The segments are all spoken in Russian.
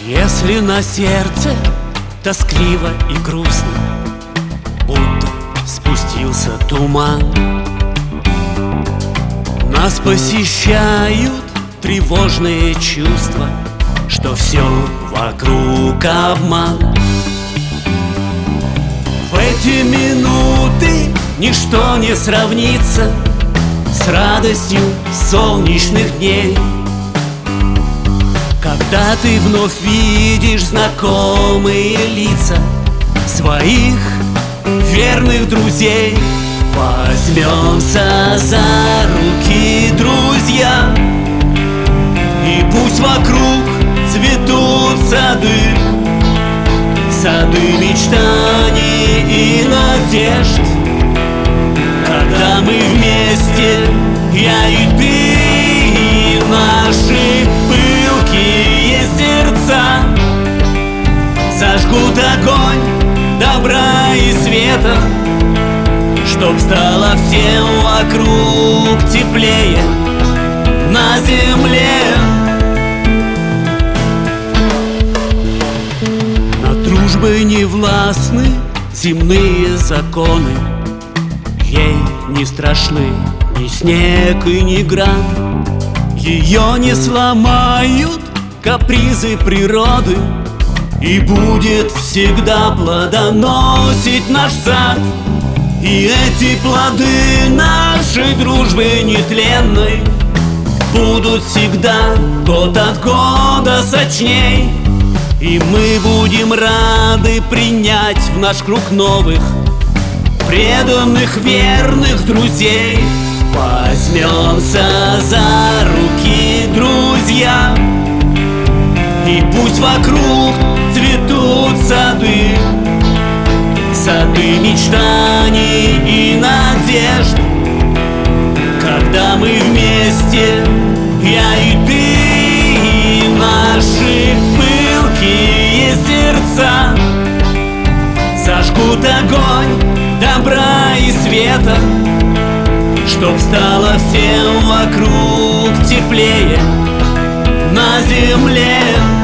Если на сердце тоскливо и грустно, будто спустился туман, нас посещают тревожные чувства, что все вокруг обман. В эти минуты ничто не сравнится с радостью солнечных дней, когда ты вновь видишь знакомые лица своих верных друзей. Возьмемся за руки, друзья, и пусть вокруг цветут сады, сады мечтаний и надежд. Когда мы вместе, я и ты, и наши пылкие сердца зажгут огонь добра и света, чтоб стало всем вокруг теплее на земле. Над дружбой не властны земные законы, ей не страшны ни снег и ни град. Ее не сломают капризы природы, и будет всегда плодоносить наш сад. И эти плоды нашей дружбы нетленной будут всегда год от года сочней. И мы будем рады принять в наш круг новых преданных, верных друзей. Возьмемся за руки, друзья, и пусть вокруг цветут сады, сады мечтаний и надежд. Когда мы вместе, я и ты, и наши пылкие сердца зажгут огонь добра и света, чтоб стало всем вокруг теплее на земле.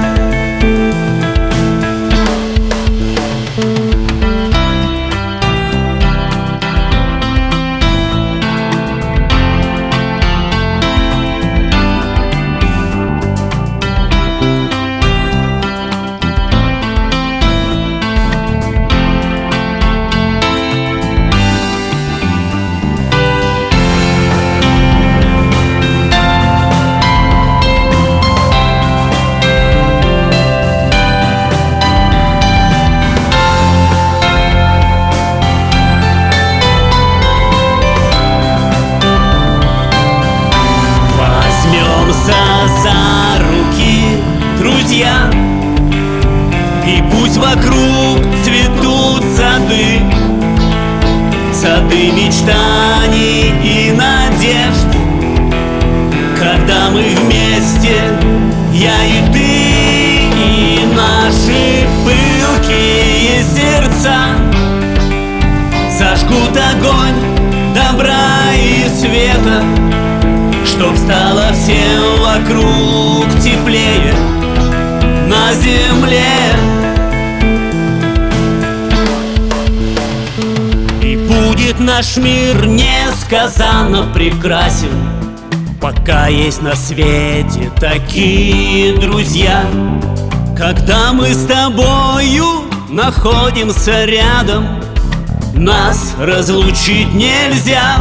За руки, друзья, и пусть вокруг цветут сады, сады мечтаний и надежд. Когда мы вместе, я и ты, и наши пылкие сердца зажгут огонь добра и света, чтоб стало всем вокруг теплее на земле. И будет наш мир несказанно прекрасен, пока есть на свете такие друзья. Когда мы с тобою находимся рядом, нас разлучить нельзя.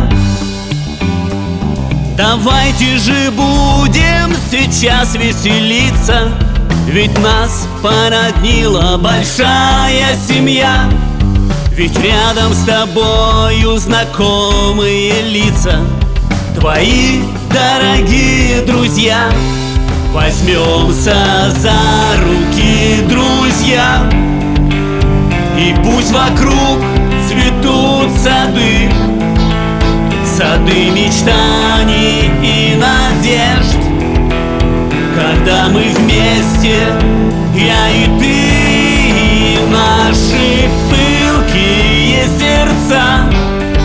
Давайте же будем сейчас веселиться, ведь нас породнила большая семья. Ведь рядом с тобою знакомые лица, твои дорогие друзья. Возьмемся за руки, друзья, и пусть вокруг цветут сады, сады мечтаний и надежд. Когда мы вместе, я и ты, и наши пылкие сердца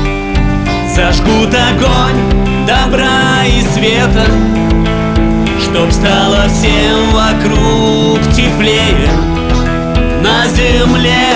зажгут огонь добра и света, чтоб стало всем вокруг теплее на земле.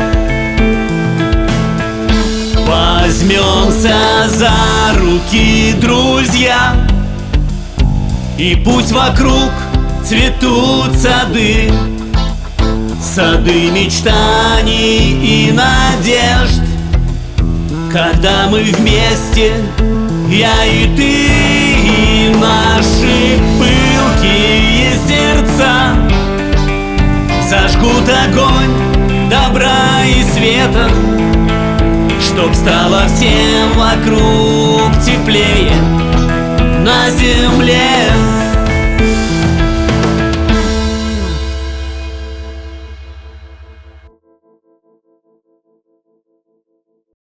Возьмемся за руки, друзья, и пусть вокруг цветут сады, сады мечтаний и надежд. Когда мы вместе, я и ты, и наши пылкие сердца зажгут огонь добра и света, чтоб стало всем вокруг теплее на земле.